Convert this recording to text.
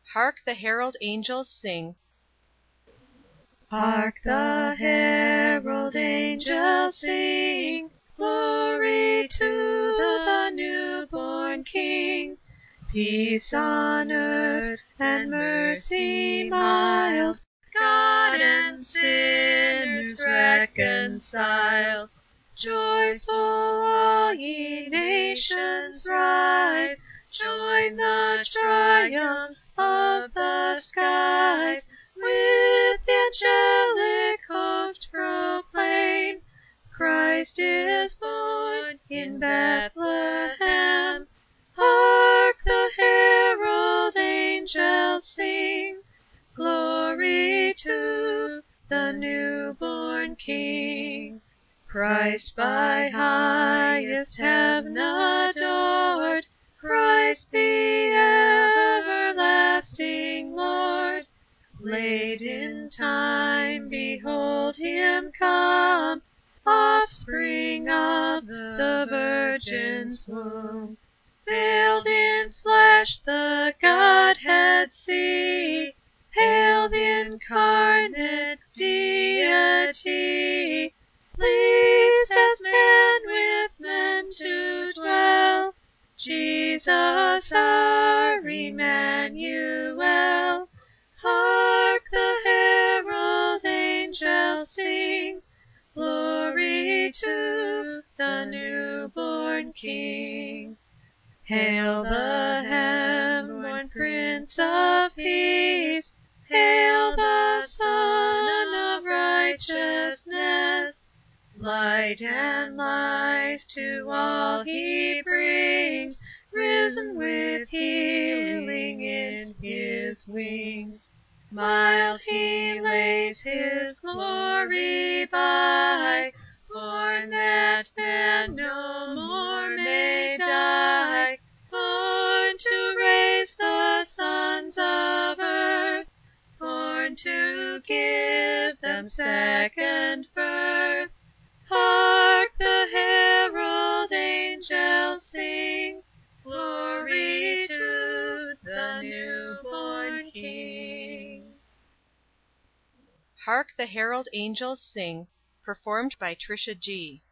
Hark the herald angels sing. Hark the herald angels sing, Glory to the newborn King. Peace on earth and mercy mild, God and sinners reconciled. Joyful all ye nations rise, join the triumph of the skies. With the angelic host proclaim, Christ is born in Bethlehem. Hark the herald angels sing, Glory to the newborn King. Christ by highest heaven adored, Christ the everlasting Lord. Late in time, behold him come, offspring of the Virgin's womb. Veiled in flesh the Godhead see, hail the incarnate Deity. Pleased as man with men to dwell, Jesus our Emmanuel. Hark the herald angels sing, Glory to the newborn King. Hail the heaven-born Prince of Peace, hail the Sun of righteousness. Light and life to all he brings, risen with healing in his wings. Mild he lays his glory by, born that man no more may die, born to raise the sons of earth, born to give them second birth. Hark the herald angels sing, Glory to the newborn King. Hark the herald angels sing, performed by Trisha G.